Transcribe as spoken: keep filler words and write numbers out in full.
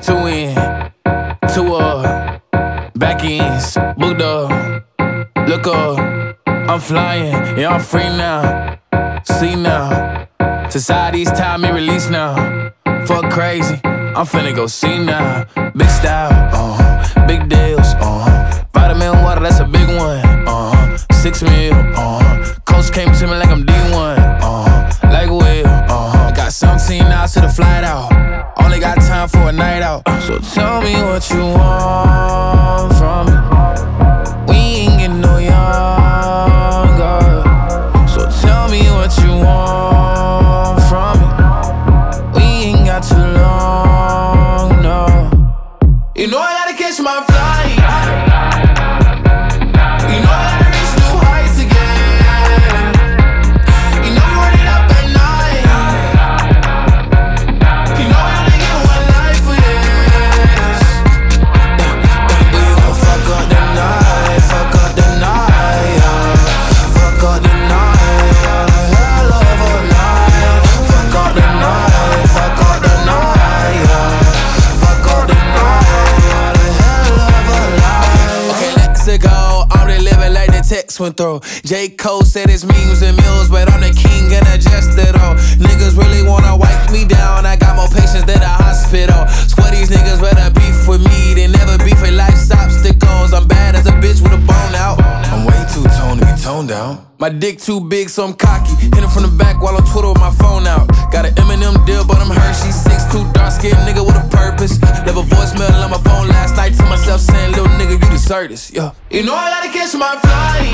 Two in, two up, back ends, booked up. Look up, I'm flying, yeah, I'm free now. See now, society's time me release now. Fuck crazy, I'm finna go see now. Big style, uh-huh, big deals, uh-huh. Vitamin water, that's a big one, uh-huh. Six mil, uh-huh. Coach came to me like I'm D one, uh-huh. Like Will, uh-huh. Got seventeen hours to the flight out. Only got time for a night out. So tell me what you want from me. We ain't getting no younger. So tell me what you want from me. We ain't got too long, no. You know I gotta catch my flight. You know I gotta reach new heights again. You know we run it up at night. You know I only get one life for this. We gon' fuck up the night, fuck up the night, yeah. Fuck up the night, yeah. Hell of a night. Fuck up the night, fuck up the night, yeah. Fuck up the night, yeah. The hell of a night. Okay, let's go. I'm really living like the text went through. J. Cole said it's memes and meals, but I'm the king and adjusted all. Niggas really wanna wipe me down. I got more patience than a hospital. Swear these niggas rather beef with me than never beef with life's obstacles. I'm bad as a bitch with a bone out. I'm way too toned to be toned down. My dick too big, so I'm cocky. Hit him from the back while on Twitter with my phone out. Got an Eminem deal, but I'm Hershey. six two, dark-skinned nigga with a purpose. Left a voicemail on my phone last night to myself saying, little nigga, you deserve this, yeah. You know I gotta catch my flight.